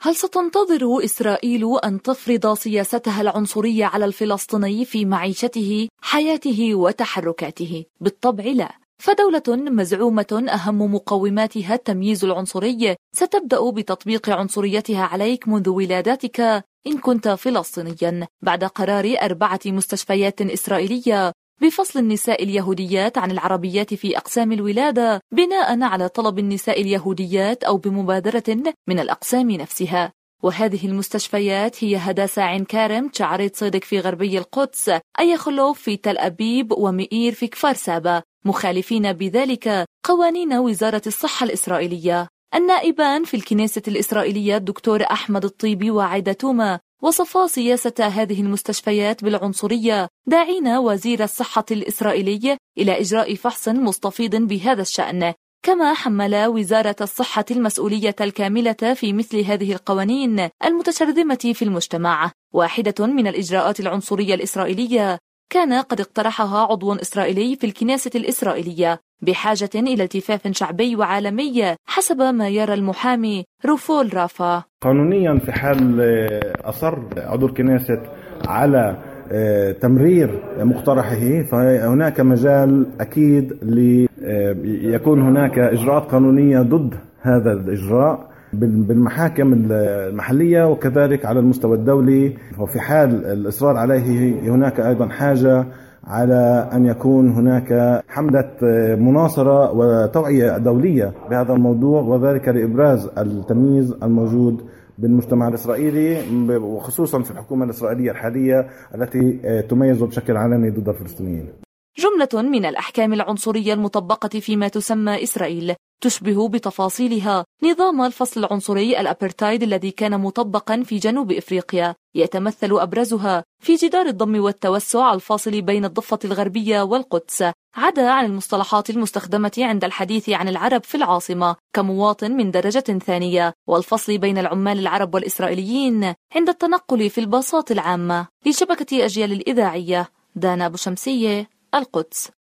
هل ستنتظر إسرائيل أن تفرض سياستها العنصرية على الفلسطيني في معيشته، حياته وتحركاته؟ بالطبع لا. فدولة مزعومة أهم مقوماتها التمييز العنصري ستبدأ بتطبيق عنصريتها عليك منذ ولادتك إن كنت فلسطينيا، بعد قرار 4 مستشفيات إسرائيلية بفصل النساء اليهوديات عن العربيات في أقسام الولادة بناء على طلب النساء اليهوديات أو بمبادرة من الأقسام نفسها. وهذه المستشفيات هي هداسة عين كارم، شعريت صيدك في غربي القدس، أي خلوف في تل أبيب، ومئير في كفار سابا، مخالفين بذلك قوانين وزارة الصحة الإسرائيلية. النائبان في الكنيسة الإسرائيلية الدكتور أحمد الطيبي وعايدة توما وصفا سياسة هذه المستشفيات بالعنصرية، داعين وزير الصحة الإسرائيلي إلى إجراء فحص مستفيض بهذا الشأن. كما حمل وزارة الصحة المسؤولية الكاملة في مثل هذه القوانين المتشرذمة في المجتمع. واحدة من الإجراءات العنصرية الإسرائيلية كان قد اقترحها عضو إسرائيلي في الكنيسة الإسرائيلية بحاجة إلى التفاف شعبي وعالمي، حسب ما يرى المحامي روفول رافا. قانونيا في حال أصر عضو الكنيسة على تمرير مقترحه فهناك مجال أكيد ليكون هناك إجراءات قانونية ضد هذا الإجراء بالمحاكم المحلية وكذلك على المستوى الدولي. وفي حال الإصرار عليه هناك أيضا حاجة على أن يكون هناك حملة مناصرة وتوعية دولية بهذا الموضوع، وذلك لإبراز التمييز الموجود بالمجتمع الإسرائيلي وخصوصا في الحكومة الإسرائيلية الحالية التي تميز بشكل علني ضد الفلسطينيين. جملة من الأحكام العنصرية المطبقة فيما تسمى إسرائيل تشبه بتفاصيلها نظام الفصل العنصري الأبرتايد الذي كان مطبقا في جنوب إفريقيا، يتمثل أبرزها في جدار الضم والتوسع الفاصل بين الضفة الغربية والقدس، عدا عن المصطلحات المستخدمة عند الحديث عن العرب في العاصمة كمواطن من درجة ثانية، والفصل بين العمال العرب والإسرائيليين عند التنقل في الباصات العامة. لشبكة أجيال الإذاعية، دانا أبو شمسية، القدس.